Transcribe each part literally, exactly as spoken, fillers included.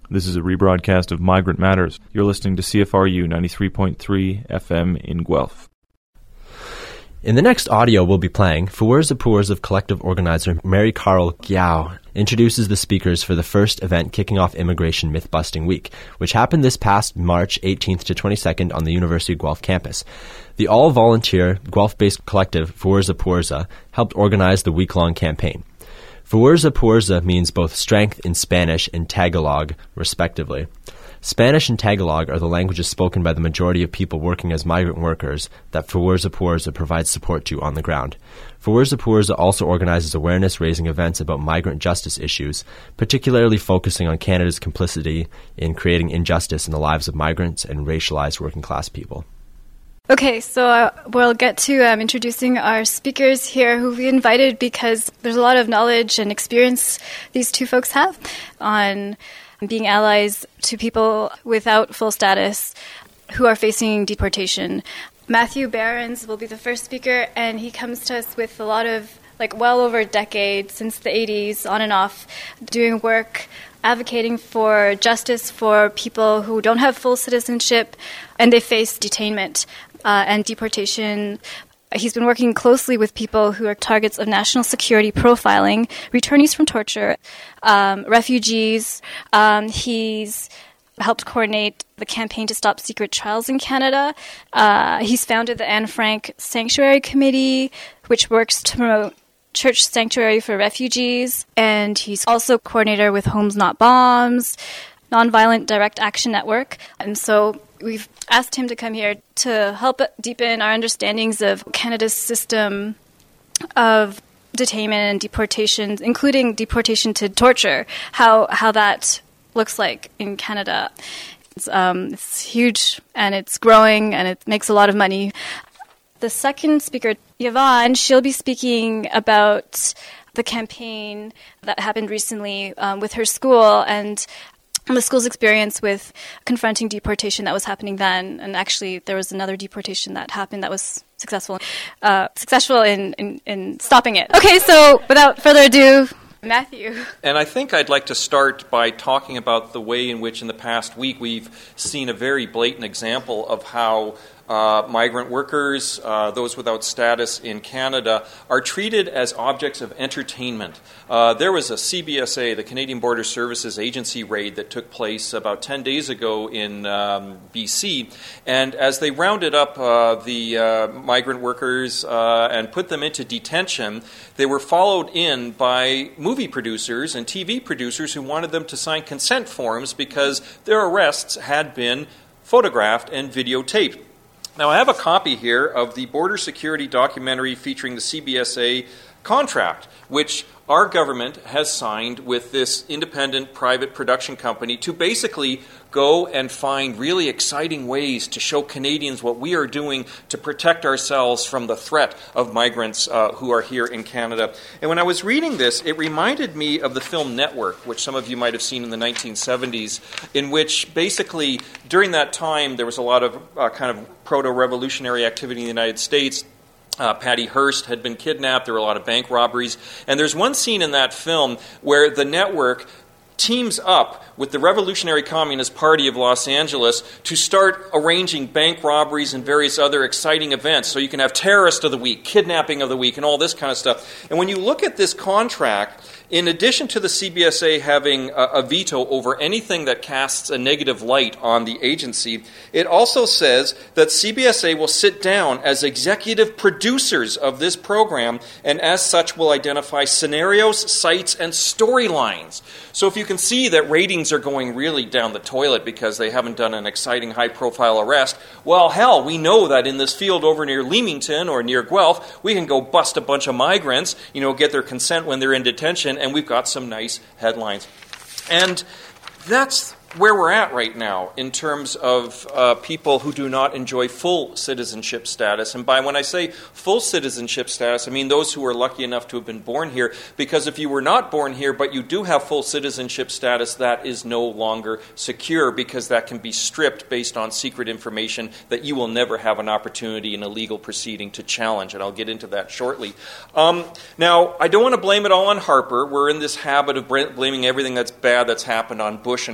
This is a rebroadcast of Migrant Matters. You're listening to C F R U ninety-three point three F M in Guelph. In the next audio we'll be playing, Fuerza Puerza collective organizer Mary Carl Giao introduces the speakers for the first event kicking off Immigration Myth-Busting Week, which happened this past March eighteenth to twenty-second on the University of Guelph campus. The all-volunteer, Guelph-based collective Fuerza Puerza helped organize the week-long campaign. Fuerza Puerza means both strength in Spanish and Tagalog, respectively. Spanish and Tagalog are the languages spoken by the majority of people working as migrant workers that Fuerza Puerza provides support to on the ground. Fuerza Puerza also organizes awareness-raising events about migrant justice issues, particularly focusing on Canada's complicity in creating injustice in the lives of migrants and racialized working-class people. Okay, so uh, we'll get to um, introducing our speakers here who we invited because there's a lot of knowledge and experience these two folks have on being allies to people without full status who are facing deportation. Matthew Behrens will be the first speaker, and he comes to us with a lot of, like, well over a decade, since the eighties, on and off, doing work advocating for justice for people who don't have full citizenship and they face detainment uh, and deportation. He's been working closely with people who are targets of national security profiling, returnees from torture, um, refugees. Um, he's helped coordinate the campaign to stop secret trials in Canada. Uh, he's founded the Anne Frank Sanctuary Committee, which works to promote church sanctuary for refugees. And he's also coordinator with Homes Not Bombs, Nonviolent Direct Action Network. And so we've asked him to come here to help deepen our understandings of Canada's system of detainment and deportations, including deportation to torture, how how that looks like in Canada. It's, um, it's huge, and it's growing, and it makes a lot of money. The second speaker, Yvonne, she'll be speaking about the campaign that happened recently um, with her school and the school's experience with confronting deportation that was happening then. And actually, there was another deportation that happened that was successful, uh, successful in, in, in stopping it. Okay, so without further ado, Matthew. And I think I'd like to start by talking about the way in which in the past week we've seen a very blatant example of how Uh, migrant workers, uh, those without status in Canada, are treated as objects of entertainment. Uh, there was a C B S A, the Canadian Border Services Agency raid that took place about ten days ago in um, B C, and as they rounded up uh, the uh, migrant workers uh, and put them into detention, they were followed in by movie producers and T V producers who wanted them to sign consent forms because their arrests had been photographed and videotaped. Now, I have a copy here of the border security documentary featuring the C B S A contract, which our government has signed with this independent private production company to basically go and find really exciting ways to show Canadians what we are doing to protect ourselves from the threat of migrants uh, who are here in Canada. And when I was reading this, it reminded me of the film Network, which some of you might have seen in the nineteen seventies, in which basically during that time there was a lot of uh, kind of proto-revolutionary activity in the United States. Uh, Patty Hearst had been kidnapped. There were a lot of bank robberies. And there's one scene in that film where the network teams up with the Revolutionary Communist Party of Los Angeles to start arranging bank robberies and various other exciting events. So you can have Terrorist of the Week, Kidnapping of the Week, and all this kind of stuff. And when you look at this contract, in addition to the C B S A having a, a veto over anything that casts a negative light on the agency, it also says that C B S A will sit down as executive producers of this program and as such will identify scenarios, sites, and storylines. So if you can see that ratings are going really down the toilet because they haven't done an exciting high-profile arrest, well, hell, we know that in this field over near Leamington or near Guelph, we can go bust a bunch of migrants, you know, get their consent when they're in detention, and we've got some nice headlines. And that's where we're at right now in terms of uh, people who do not enjoy full citizenship status. And by when I say full citizenship status, I mean those who are lucky enough to have been born here, because if you were not born here but you do have full citizenship status, that is no longer secure because that can be stripped based on secret information that you will never have an opportunity in a legal proceeding to challenge, and I'll get into that shortly. Um, now, I don't want to blame it all on Harper. We're in this habit of blaming everything that's bad that's happened on Bush and Harper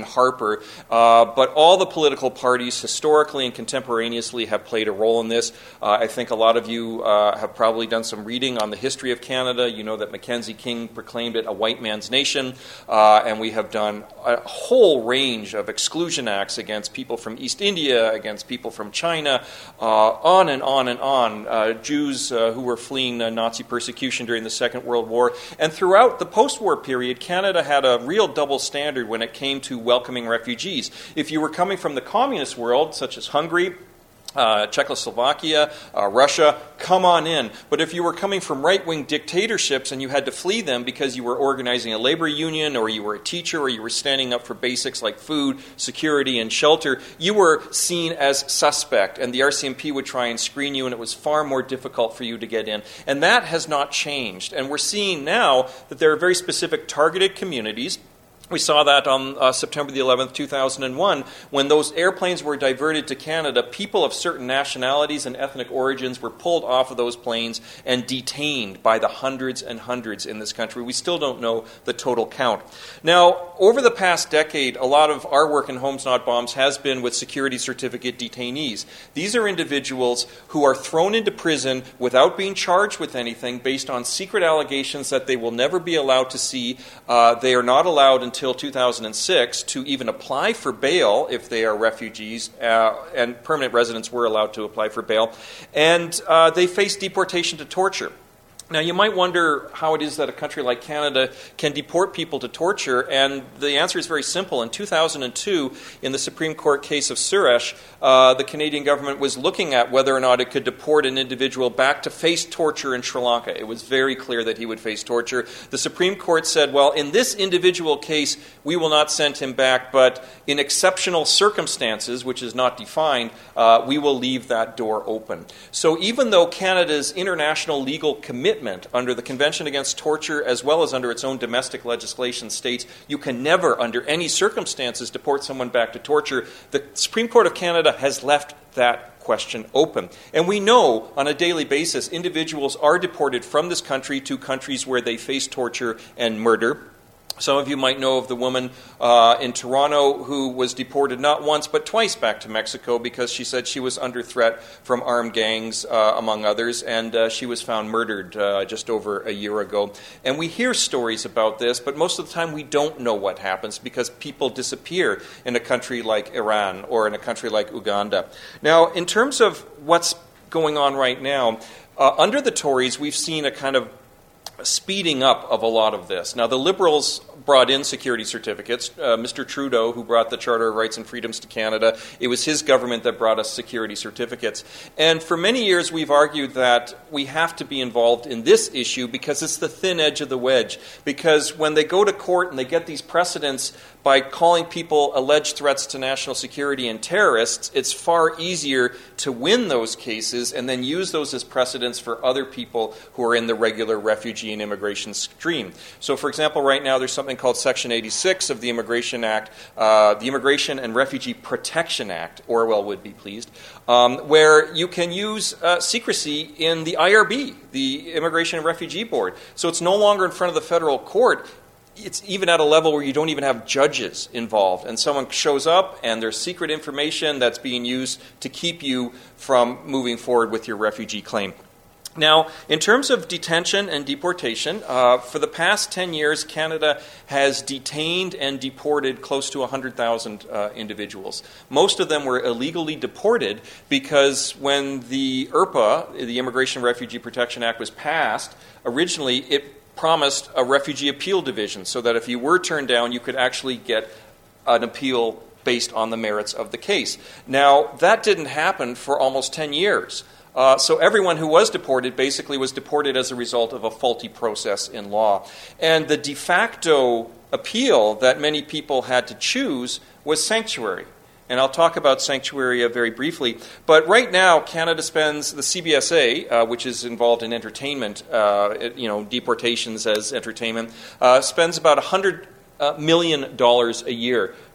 over. Uh, but all the political parties historically and contemporaneously have played a role in this. Uh, I think a lot of you uh, have probably done some reading on the history of Canada. You know that Mackenzie King proclaimed it a white man's nation, uh, and we have done a whole range of exclusion acts against people from East India, against people from China, uh, on and on and on. Uh, Jews uh, who were fleeing uh, Nazi persecution during the Second World War. And throughout the post-war period, Canada had a real double standard when it came to welcoming refugees. If you were coming from the communist world, such as Hungary, Uh, Czechoslovakia, uh, Russia, come on in. But if you were coming from right-wing dictatorships and you had to flee them because you were organizing a labor union or you were a teacher or you were standing up for basics like food, security, and shelter, you were seen as suspect, and the R C M P would try and screen you, and it was far more difficult for you to get in. And that has not changed. And we're seeing now that there are very specific targeted communities. We saw that on uh, September the eleventh, two thousand one, when those airplanes were diverted to Canada. People of certain nationalities and ethnic origins were pulled off of those planes and detained by the hundreds and hundreds in this country. We still don't know the total count. Now, over the past decade, a lot of our work in Homes Not Bombs has been with security certificate detainees. These are individuals who are thrown into prison without being charged with anything based on secret allegations that they will never be allowed to see. Uh, they are not allowed until until two thousand six to even apply for bail if they are refugees, uh, and permanent residents were allowed to apply for bail, and uh, they face deportation to torture. Now, you might wonder how it is that a country like Canada can deport people to torture, and the answer is very simple. In two thousand two, in the Supreme Court case of Suresh, uh, the Canadian government was looking at whether or not it could deport an individual back to face torture in Sri Lanka. It was very clear that he would face torture. The Supreme Court said, well, in this individual case, we will not send him back, but in exceptional circumstances, which is not defined, uh, we will leave that door open. So even though Canada's international legal commitment under the Convention Against Torture, as well as under its own domestic legislation, states you can never, under any circumstances, deport someone back to torture, the Supreme Court of Canada has left that question open. And we know on a daily basis individuals are deported from this country to countries where they face torture and murder. Some of you might know of the woman uh, in Toronto who was deported not once but twice back to Mexico because she said she was under threat from armed gangs, uh, among others, and uh, she was found murdered uh, just over a year ago. And we hear stories about this, but most of the time we don't know what happens because people disappear in a country like Iran or in a country like Uganda. Now, in terms of what's going on right now, uh, under the Tories, we've seen a kind of speeding up of a lot of this. Now, the Liberals brought in security certificates. Uh, Mister Trudeau, who brought the Charter of Rights and Freedoms to Canada, it was his government that brought us security certificates. And for many years, we've argued that we have to be involved in this issue because it's the thin edge of the wedge. Because when they go to court and they get these precedents by calling people alleged threats to national security and terrorists, it's far easier to win those cases and then use those as precedents for other people who are in the regular refugee and immigration stream. So, for example, right now there's something called Section eighty-six of the Immigration Act, uh, the Immigration and Refugee Protection Act, Orwell would be pleased, um, where you can use uh, secrecy in the I R B, the Immigration and Refugee Board. So it's no longer in front of the federal court. It's even at a level where you don't even have judges involved, and someone shows up and there's secret information that's being used to keep you from moving forward with your refugee claim. Now, in terms of detention and deportation, uh, for the past ten years, Canada has detained and deported close to one hundred thousand uh, individuals. Most of them were illegally deported because when the I R P A, the Immigration and Refugee Protection Act, was passed, originally it promised a refugee appeal division so that if you were turned down, you could actually get an appeal based on the merits of the case. Now, that didn't happen for almost ten years. Uh, so everyone who was deported basically was deported as a result of a faulty process in law. And the de facto appeal that many people had to choose was sanctuary. And I'll talk about sanctuary very briefly. But right now, Canada spends, the C B S A, uh, which is involved in entertainment, uh, it, you know, deportations as entertainment, uh, spends about one hundred million dollars a year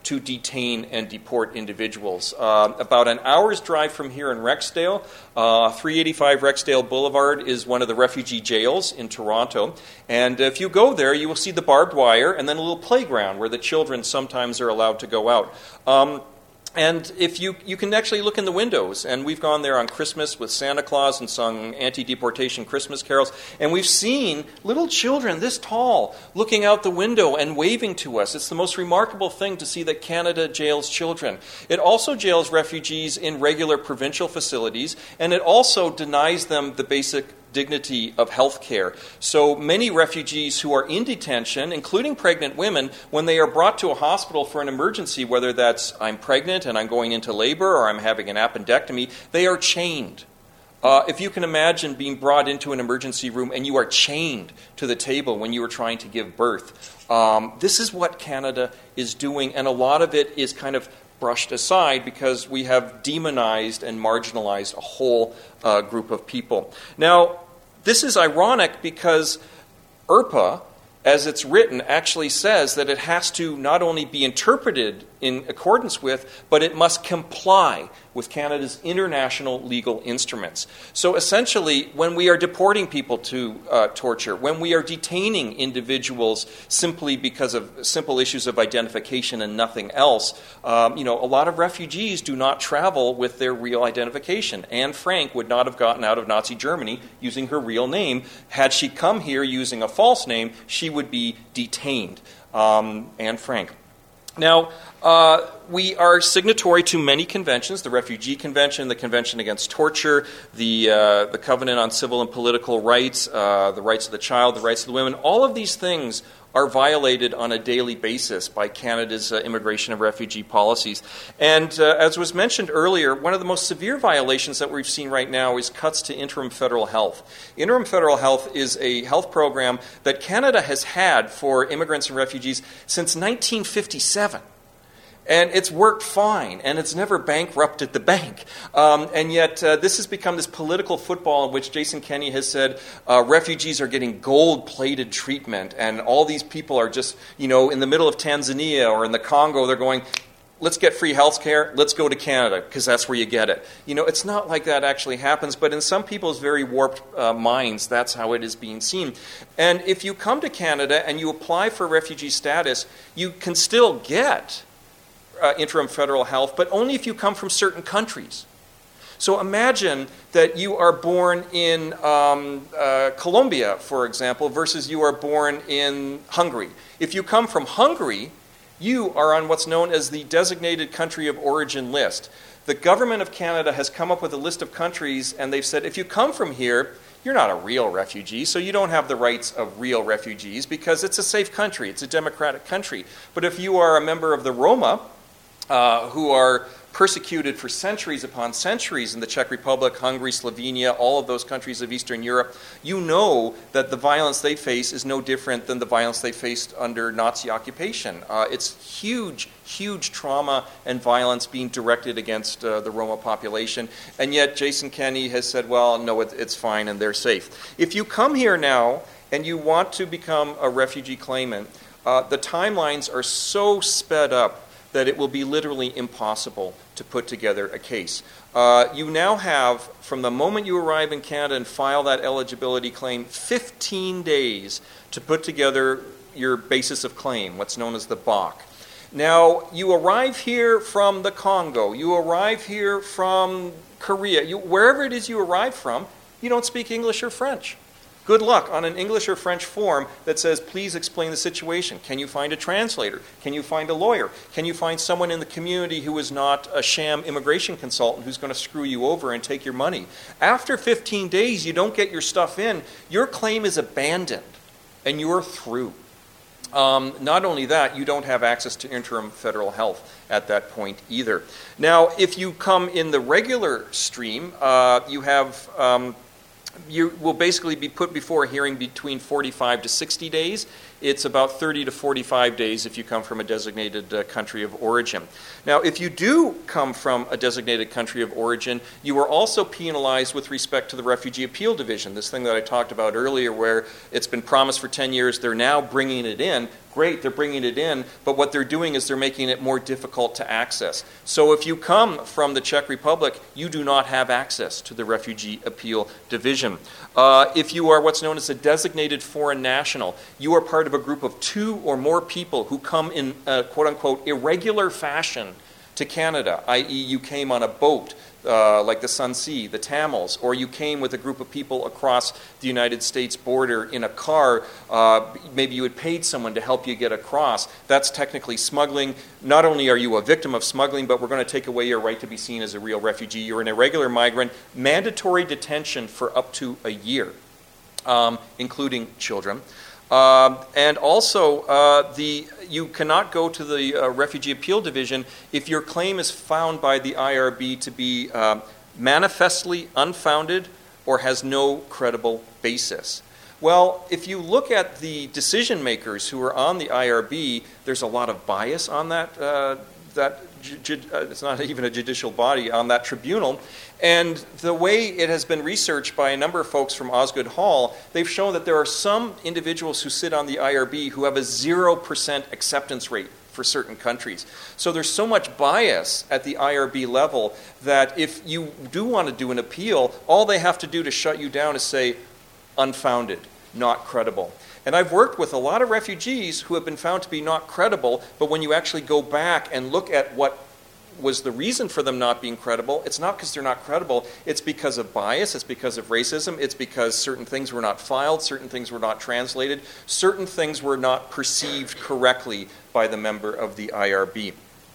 to detain and deport individuals. Uh, about an hour's drive from here in Rexdale, uh, three eighty-five Rexdale Boulevard is one of the refugee jails in Toronto. And if you go there, you will see the barbed wire and then a little playground where the children sometimes are allowed to go out. Um, And if you you can actually look in the windows, and we've gone there on Christmas with Santa Claus and sung anti-deportation Christmas carols, and we've seen little children this tall looking out the window and waving to us. It's the most remarkable thing to see that Canada jails children. It also jails refugees in regular provincial facilities, and it also denies them the basic dignity of health care. So many refugees who are in detention, including pregnant women, when they are brought to a hospital for an emergency, whether that's I'm pregnant and I'm going into labor or I'm having an appendectomy, they are chained. Uh, if you can imagine being brought into an emergency room and you are chained to the table when you are trying to give birth, um, this is what Canada is doing, and a lot of it is kind of brushed aside because we have demonized and marginalized a whole uh, group of people. Now, this is ironic because I R P A, as it's written, actually says that it has to not only be interpreted in accordance with, but it must comply with Canada's international legal instruments. So essentially, when we are deporting people to uh, torture, when we are detaining individuals simply because of simple issues of identification and nothing else, um, you know, a lot of refugees do not travel with their real identification. Anne Frank would not have gotten out of Nazi Germany using her real name. Had she come here using a false name, she would be detained. Um, Anne Frank. Now, uh, we are signatory to many conventions, the Refugee Convention, the Convention Against Torture, the, uh, the Covenant on Civil and Political Rights, uh, the Rights of the Child, the Rights of the Women. All of these things are violated on a daily basis by Canada's uh, immigration and refugee policies. And uh, as was mentioned earlier, one of the most severe violations that we've seen right now is cuts to interim federal health. Interim federal health is a health program that Canada has had for immigrants and refugees since nineteen fifty-seven. And it's worked fine, and it's never bankrupted the bank. Um, and yet uh, this has become this political football in which Jason Kenney has said uh, refugees are getting gold-plated treatment, and all these people are just, you know, in the middle of Tanzania or in the Congo, they're going, let's get free health care, let's go to Canada, because that's where you get it. You know, it's not like that actually happens, but in some people's very warped uh, minds, that's how it is being seen. And if you come to Canada and you apply for refugee status, you can still get Uh, interim federal health, but only if you come from certain countries. So imagine that you are born in um, uh, Colombia, for example, versus you are born in Hungary. If you come from Hungary, you are on what's known as the designated country of origin list. The government of Canada has come up with a list of countries, and they've said, if you come from here, you're not a real refugee, so you don't have the rights of real refugees because it's a safe country, it's a democratic country. But if you are a member of the Roma, Uh, who are persecuted for centuries upon centuries in the Czech Republic, Hungary, Slovenia, all of those countries of Eastern Europe, you know that the violence they face is no different than the violence they faced under Nazi occupation. Uh, it's huge, huge trauma and violence being directed against uh, the Roma population. And yet Jason Kenney has said, well, no, it, it's fine and they're safe. If you come here now and you want to become a refugee claimant, uh, the timelines are so sped up that it will be literally impossible to put together a case. Uh, you now have, from the moment you arrive in Canada and file that eligibility claim, fifteen days to put together your basis of claim, what's known as the B O C. Now, you arrive here from the Congo, you arrive here from Korea, you, wherever it is you arrive from, you don't speak English or French. Good luck on an English or French form that says, please explain the situation. Can you find a translator? Can you find a lawyer? Can you find someone in the community who is not a sham immigration consultant who's going to screw you over and take your money? After fifteen days, you don't get your stuff in, your claim is abandoned, and you're through. Um, not only that, you don't have access to interim federal health at that point either. Now, if you come in the regular stream, uh, you have... Um, you will basically be put before a hearing between forty-five to sixty days. it's about thirty to forty-five days if you come from a designated uh, country of origin. Now, if you do come from a designated country of origin, you are also penalized with respect to the Refugee Appeal Division, this thing that I talked about earlier where it's been promised for ten years, they're now bringing it in. Great, they're bringing it in, but what they're doing is they're making it more difficult to access. So if you come from the Czech Republic, you do not have access to the Refugee Appeal Division. Uh, if you are what's known as a designated foreign national, you are part of a group of two or more people who come in a quote-unquote irregular fashion to Canada, that is you came on a boat, Uh, like the Sun Sea, the Tamils, or you came with a group of people across the United States border in a car, uh, maybe you had paid someone to help you get across. That's technically smuggling. Not only are you a victim of smuggling, but we're going to take away your right to be seen as a real refugee. You're an irregular migrant, mandatory detention for up to a year, um, including children. Um, and also, uh, the you cannot go to the uh, Refugee Appeal Division if your claim is found by the I R B to be uh, manifestly unfounded or has no credible basis. Well, if you look at the decision makers who are on the I R B, there's a lot of bias on that. Uh, that ju- uh, it's not even a judicial body on that tribunal. And the way it has been researched by a number of folks from Osgoode Hall, they've shown that there are some individuals who sit on the I R B who have a zero percent acceptance rate for certain countries. So there's so much bias at the I R B level that if you do want to do an appeal, all they have to do to shut you down is say, unfounded, not credible. And I've worked with a lot of refugees who have been found to be not credible, but when you actually go back and look at what was the reason for them not being credible, it's not because they're not credible, it's because of bias, it's because of racism, it's because certain things were not filed, certain things were not translated, certain things were not perceived correctly by the member of the I R B.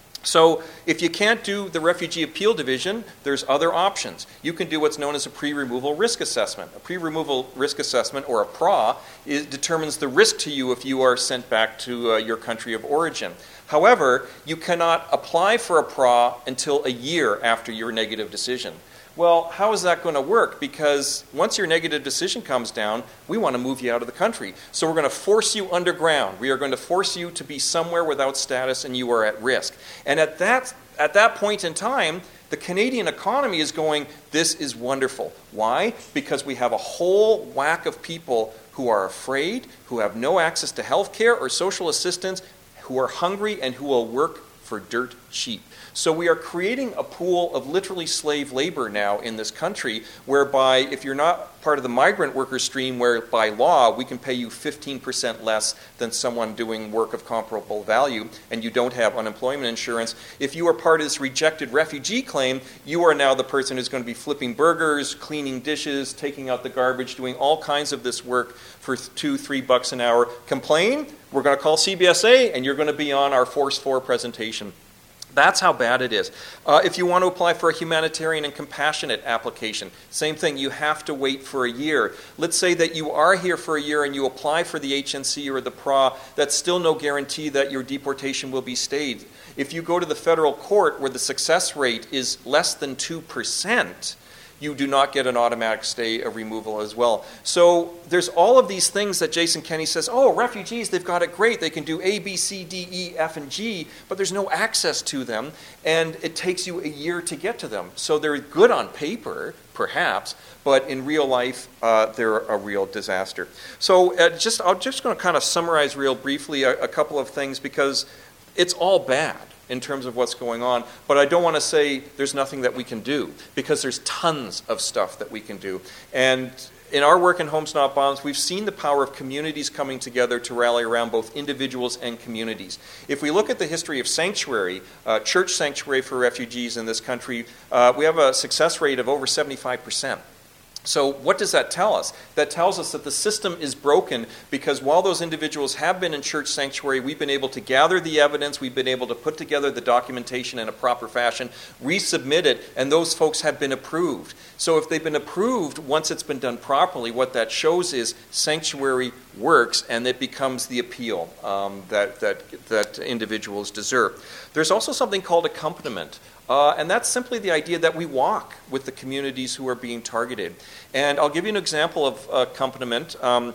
So if you can't do the Refugee Appeal Division, there's other options. You can do what's known as a pre-removal risk assessment. A pre-removal risk assessment, or a P R A, is, determines the risk to you if you are sent back to uh, your country of origin. However, you cannot apply for a P R A until a year after your negative decision. Well, how is that going to work? Because once your negative decision comes down, we want to move you out of the country. So we're going to force you underground. We are going to force you to be somewhere without status, and you are at risk. And at that, at that point in time, the Canadian economy is going, this is wonderful. Why? Because we have a whole whack of people who are afraid, who have no access to health care or social assistance, who are hungry, and who will work for dirt cheap. So we are creating a pool of literally slave labor now in this country, whereby if you're not part of the migrant worker stream, where by law we can pay you fifteen percent less than someone doing work of comparable value, and you don't have unemployment insurance, if you are part of this rejected refugee claim, you are now the person who's going to be flipping burgers, cleaning dishes, taking out the garbage, doing all kinds of this work for two, three bucks an hour. Complain, we're going to call C B S A, and you're going to be on our Force four presentation. That's how bad it is. Uh, if you want to apply for a humanitarian and compassionate application, same thing, you have to wait for a year. Let's say that you are here for a year and you apply for the H N C or the P R A, that's still no guarantee that your deportation will be stayed. If you go to the federal court where the success rate is less than two percent, you do not get an automatic stay of removal as well. So there's all of these things that Jason Kenney says, oh, refugees, they've got it great. They can do A, B, C, D, E, F, and G, but there's no access to them, and it takes you a year to get to them. So they're good on paper, perhaps, but in real life, uh, they're a real disaster. So uh, just, I'm just going to kind of summarize real briefly a, a couple of things, because it's all bad in terms of what's going on, but I don't want to say there's nothing that we can do, because there's tons of stuff that we can do. And in our work in Homes Not Bombs, we've seen the power of communities coming together to rally around both individuals and communities. If we look at the history of sanctuary, uh, church sanctuary for refugees in this country, uh, we have a success rate of over seventy-five percent. So what does that tell us? That tells us that the system is broken, because while those individuals have been in church sanctuary, we've been able to gather the evidence, we've been able to put together the documentation in a proper fashion, resubmit it, and those folks have been approved. So if they've been approved, once it's been done properly, what that shows is sanctuary works, and it becomes the appeal um, that, that, that individuals deserve. There's also something called accompaniment. Uh, and that's simply the idea that we walk with the communities who are being targeted. And I'll give you an example of accompaniment. Um,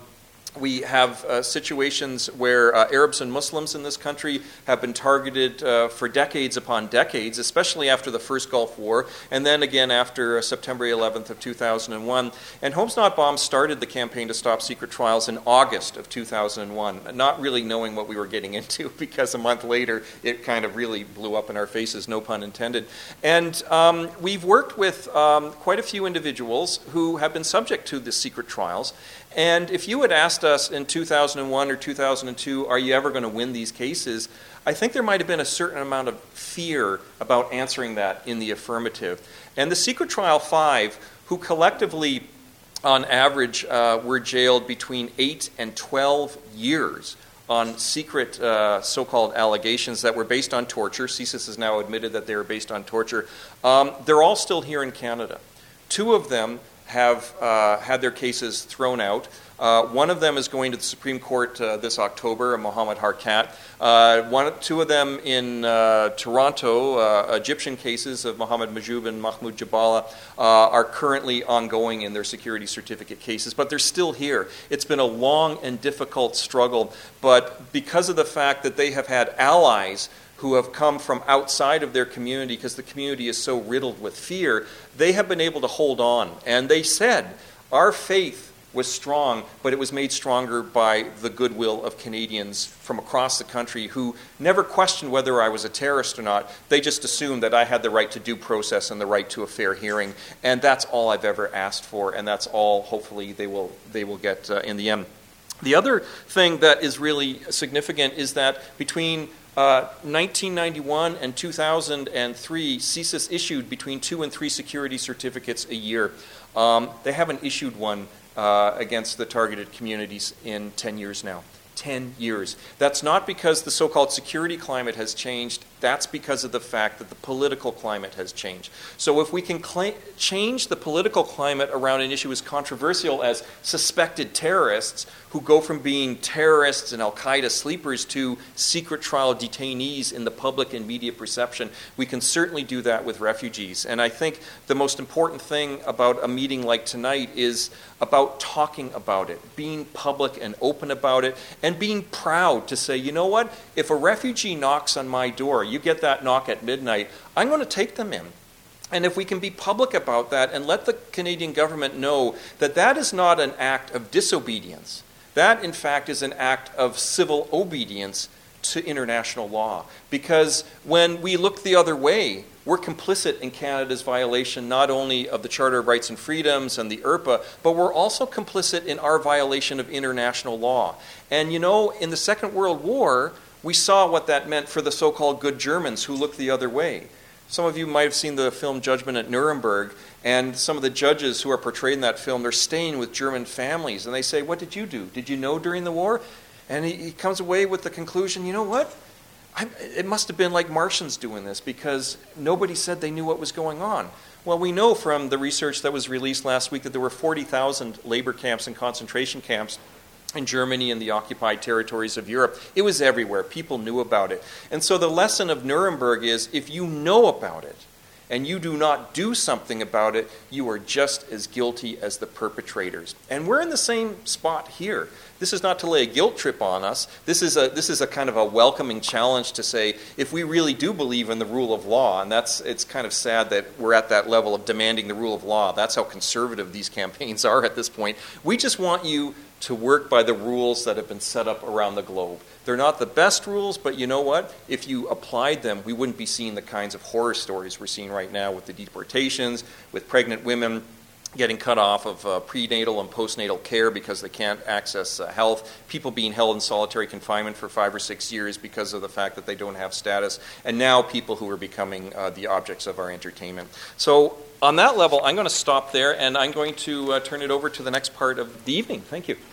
We have uh, situations where uh, Arabs and Muslims in this country have been targeted uh, for decades upon decades, especially after the first Gulf War, and then again after uh, September eleventh of two thousand one. And Homes Not Bombs started the campaign to stop secret trials in August of two thousand one, not really knowing what we were getting into, because a month later it kind of really blew up in our faces, no pun intended. And um, we've worked with um, quite a few individuals who have been subject to the secret trials. And if you had asked us in two thousand one or two thousand two, are you ever going to win these cases, I think there might have been a certain amount of fear about answering that in the affirmative. And the Secret Trial Five, who collectively, on average, uh, were jailed between eight and twelve years on secret uh, so-called allegations that were based on torture. CSIS has now admitted that they were based on torture. Um, they're all still here in Canada. Two of them have uh, had their cases thrown out. Uh, one of them is going to the Supreme Court uh, this October, Mohammed Harkat. Uh, one, two of them in uh, Toronto, uh, Egyptian cases of Mohammed Majoub and Mahmoud Jabala, uh, are currently ongoing in their security certificate cases, but they're still here. It's been a long and difficult struggle, but because of the fact that they have had allies who have come from outside of their community, because the community is so riddled with fear, they have been able to hold on. And they said, our faith was strong, but it was made stronger by the goodwill of Canadians from across the country who never questioned whether I was a terrorist or not. They just assumed that I had the right to due process and the right to a fair hearing. And that's all I've ever asked for, and that's all, hopefully, they will, they will get uh, in the end. The other thing that is really significant is that between Uh, nineteen ninety-one and two thousand three, CSIS issued between two and three security certificates a year. Um, they haven't issued one uh, against the targeted communities in ten years now. ten years. That's not because the so-called security climate has changed. That's because of the fact that the political climate has changed. So if we can cl- change the political climate around an issue as controversial as suspected terrorists who go from being terrorists and Al-Qaeda sleepers to secret trial detainees in the public and media perception, we can certainly do that with refugees. And I think the most important thing about a meeting like tonight is about talking about it, being public and open about it, and being proud to say, you know what, if a refugee knocks on my door, you get that knock at midnight, I'm going to take them in. And if we can be public about that and let the Canadian government know that that is not an act of disobedience, that in fact is an act of civil obedience to international law. Because when we look the other way, we're complicit in Canada's violation not only of the Charter of Rights and Freedoms and the I R P A, but we're also complicit in our violation of international law. And you know, in the Second World War, we saw what that meant for the so-called good Germans who looked the other way. Some of you might have seen the film Judgment at Nuremberg, and some of the judges who are portrayed in that film, they're staying with German families, and they say, what did you do? Did you know during the war? And he, he comes away with the conclusion, you know what? I, it must have been like Martians doing this, because nobody said they knew what was going on. Well, we know from the research that was released last week that there were forty thousand labor camps and concentration camps in Germany and the occupied territories of Europe. It was everywhere. People knew about it. And so the lesson of Nuremberg is, if you know about it and you do not do something about it, you are just as guilty as the perpetrators. And we're in the same spot here. This is not to lay a guilt trip on us. This is a this is a kind of a welcoming challenge to say, if we really do believe in the rule of law, and that's it's kind of sad that we're at that level of demanding the rule of law. That's how conservative these campaigns are at this point. We just want you to work by the rules that have been set up around the globe. They're not the best rules, but you know what? If you applied them, we wouldn't be seeing the kinds of horror stories we're seeing right now with the deportations, with pregnant women getting cut off of uh, prenatal and postnatal care because they can't access uh, health, people being held in solitary confinement for five or six years because of the fact that they don't have status, and now people who are becoming uh, the objects of our entertainment. So on that level, I'm going to stop there, and I'm going to uh, turn it over to the next part of the evening. Thank you.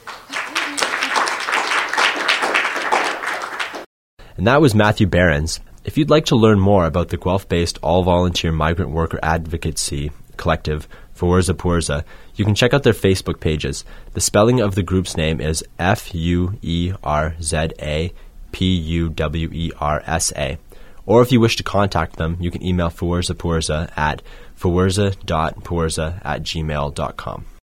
And that was Matthew Behrens. If you'd like to learn more about the Guelph-based all-volunteer migrant worker advocacy collective, Fuerza Puerza, you can check out their Facebook pages. The spelling of the group's name is F U E R Z A P U W E R S A. Or if you wish to contact them, you can email Fuerza Puerza at fuerza dot puerza at gmail dot com.